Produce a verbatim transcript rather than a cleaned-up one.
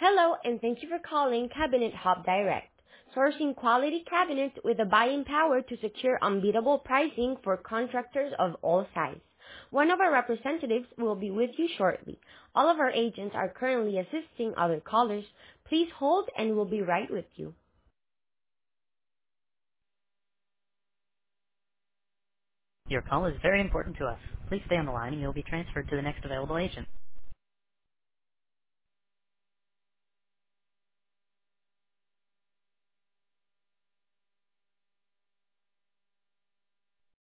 Hello, and thank you for calling Cabinet Hub Direct, sourcing quality cabinets with the buying power to secure unbeatable pricing for contractors of all sizes. One of our representatives will be with you shortly. All of our agents are currently assisting other callers. Please hold and we'll be right with you. Your call is very important to us. Please stay on the line and you'll be transferred to the next available agent.